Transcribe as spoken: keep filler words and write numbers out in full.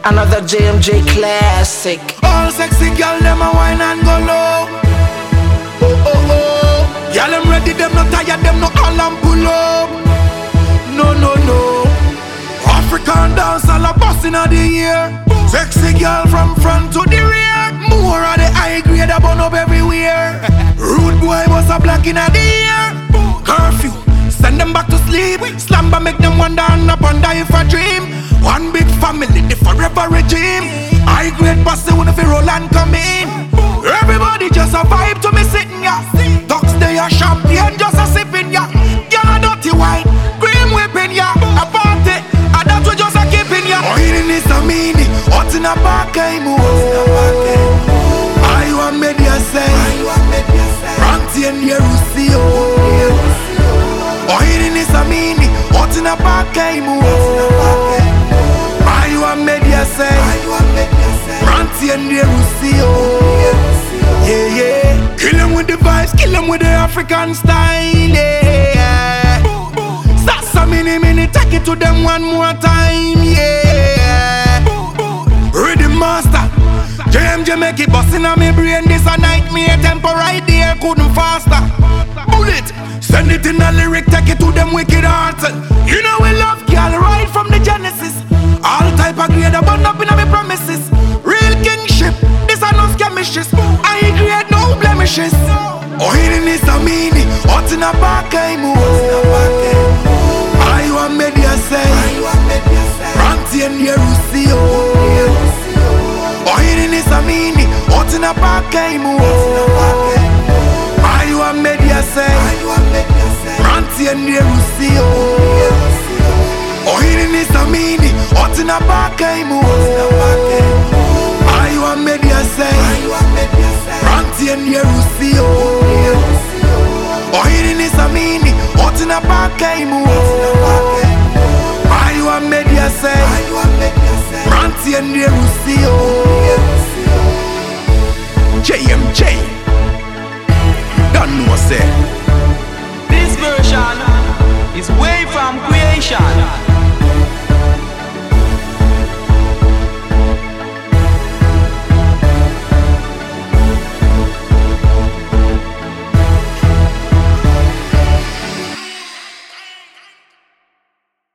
Another J M J classic. All sexy girl, them a wine and go low. Oh, oh, oh. Girl, them ready, them no tired, them no all and pull up. No, no, no. African dance all a bust inna the year. Sexy girl from front to the rear. More of the high grade a burn up everywhere. Rude boy was a black inna the ear. Curfew, send them back to sleep. Slumber make them wonder and up wonder if I dream. One big family, the forever regime. High grade pussy when if you roll and come in. Everybody just a vibe to me sitting ya. Ducks they a champagne just a sipping ya. Girl a dirty wine, cream whipping ya. A party, and that we just a keeping ya. Oh, it is a mini, hot in a back I move. I want media say, Ranty and Yerusio. Oh, it is a mini, hot in a back I move. I want media say, Ranty and Yerusio. Yeah, yeah. Kill them with the vibes, kill them with the African style, yeah. Sasa mini mini, take it to them one more time, yeah. Rhythm master, J M J make it bust inna me brain. This a nightmare, tempo right there, couldn't faster. Bullet, send it in a lyric, take it to them wicked hearts. You know we love girl right from the genesis. All type of grade, a bun up inna me promises. Real kingship, this a no skirmishes. I grade no blemishes. Oh, it is a mini, hot in a back I move. I want media say, Ranty and Yerusio. Oh, it is a mini, hot in a back I move. I want media say, Ranty and Yerusio. Oh, it is a mini, hot in a back I move. I want media say, Ranty and Yerusio. Oh, it is a mini, hot in a back I move. I want media say, Ranty and Yerusio.